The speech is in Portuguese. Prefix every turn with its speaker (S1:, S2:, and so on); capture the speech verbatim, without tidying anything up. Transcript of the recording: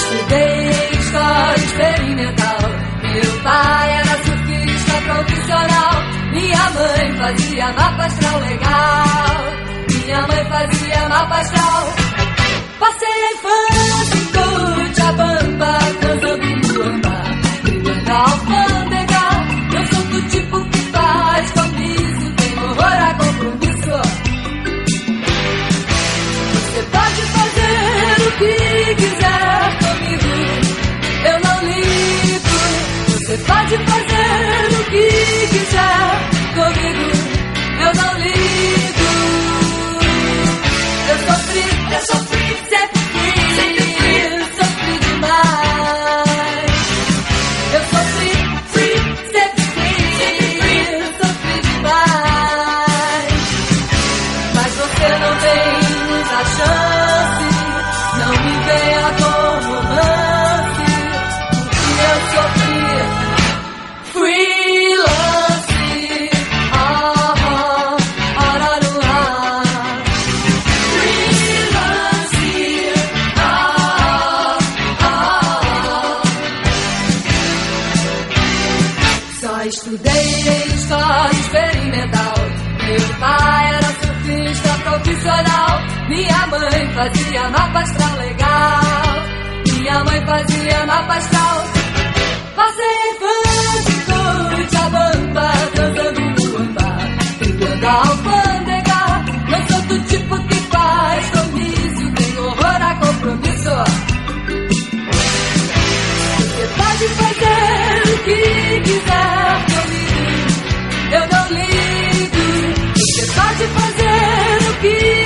S1: estudei escola experimental. Meu pai era surfista profissional. Minha mãe fazia mapa astral legal. Minha mãe fazia mapa astral. Passei a infância em Cochabamba, cantando no andar, brigando a alfândega. Eu sou do tipo que faz compromisso, tem horror a compromisso. Você pode fazer o que quiser comigo, eu não ligo. Você pode fazer o que quiser comigo, eu não ligo. Eu sofri, eu sofri, sempre fui, sempre fui, sofri demais. Eu sofri, fui, sempre fui, sempre fui, sofri demais. Mas você não tem muita chance, não me venha com romance, porque eu sofri freelance. Ah, ah, ah, freelance. Ah, ah. Só estudei escola experimental. Meu pai era surfista profissional. Minha mãe fazia mapa astral legal. Minha mãe fazia mapa astral. Passei a infância em Cochabamba, dançando no andar, brigando a alfândega. Não sou do tipo que faz comício, tem horror a compromisso. Você pode fazer o que quiser comigo, eu não ligo. Você pode fazer o que